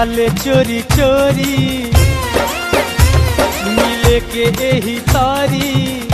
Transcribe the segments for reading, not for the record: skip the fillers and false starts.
ले चोरी चोरी मिले के एही तारी,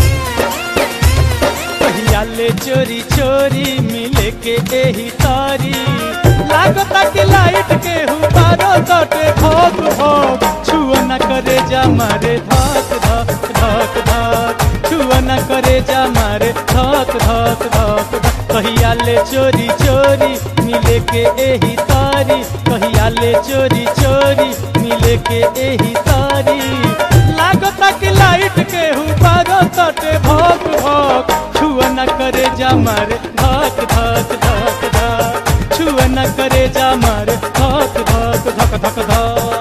कहिया ले चोरी चोरी मिले के एही तारी। लागता कि लाइट के हुबारो कटे भोग भोग, छुआ न करे जा मारे धक धक धक धक, छुआ न करे जा मारे धक धक धक धक। कहिया ले चोरी चोरी मिले के एही तारी, कहिया ले चोरी चोरी मिले के एही तारी। लागता कि लाइट के हुबारो कटे भोग भोग, छुआ न करे जा मारे धक धक धक धक, छुआ न करे जा मारे धक धक धक धक धक।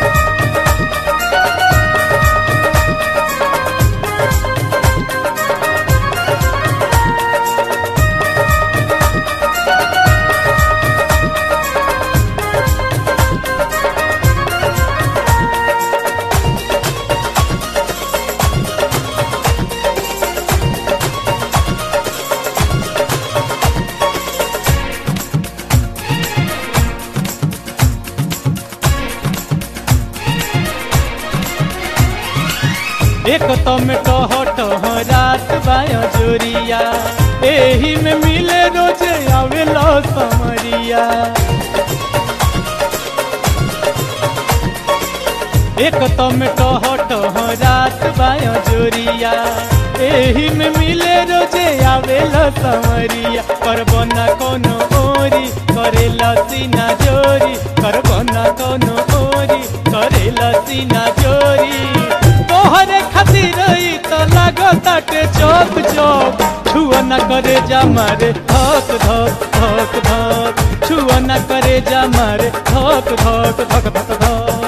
एक तो में टह रात बाया जोरिया, एही में मिले रोजे आवेला समरिया। एक तो में टह रात बाया जोरिया, एही में मिले रोजे आवेला समरिया। करबो ना कोनो ओरी करेला सीना जोरी, करबो ना कोनो ओरी करेला सीना जोरी। तोहरे खातिर तो लागताटे चौक चौक, छुआ न करे जा मारे धक धक धक धक, छुआ न करे जा मारे धक धक धक धक धक।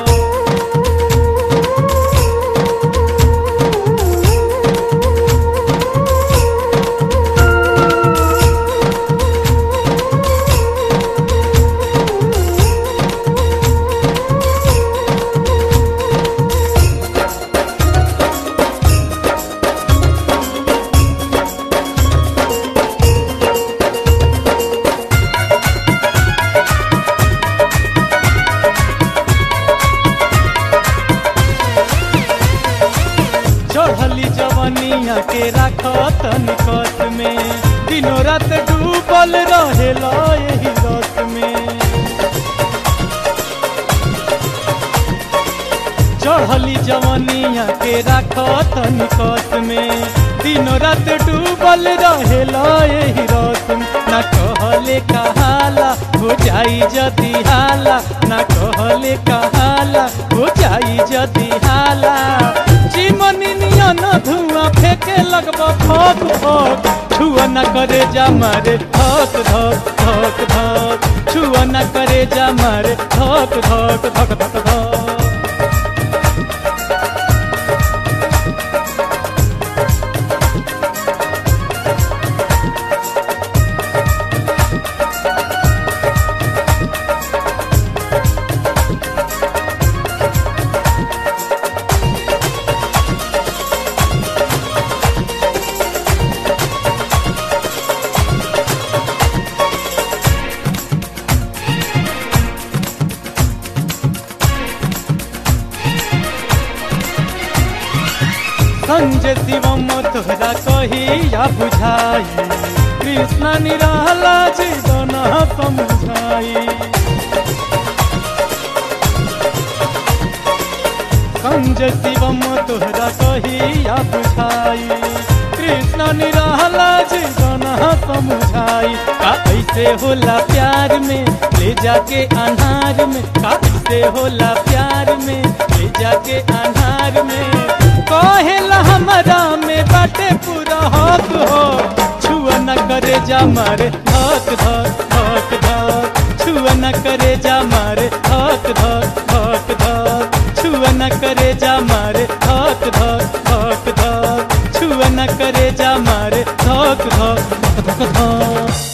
चढ़ली जवनिया के राखत निकट में, दिनों रात डूबल रहेला यही रस में। चढ़ली जवनिया के राखत निकट में, दिनों रात डूबल रहेला यही रस में। ना कहले कहाला हो जाई जदी हाला, ना कहले कहाला हो जाई जदी हाला। चिमनी नियन धुआं फेंके लगबो फक फक, छुआ न करे जा मारे धक धक धक धक, छुआ न करे जा मारे धक धक धक धक धक। संजय शिवम तोहरा कहिया बुझाई, कृष्ण निराला जीवन समझाई। संजय शिवम तोहरा कहिया बुझाई, कृष्ण निराला जीवन समझाई। का ऐसे होला प्यार में ले जाके अनार में, का ऐसे होला प्यार में ले जाके अनार में। कहेला हमारा में बाटे पूरा हक हो, छुआ न करे जा मारे धक धक धक धक, छुआ न करे जा मारे धक धक धक धक, छुआ न करे जा मारे धक धक धक धक, छुआ न करे जा मारे धक धक धक धक।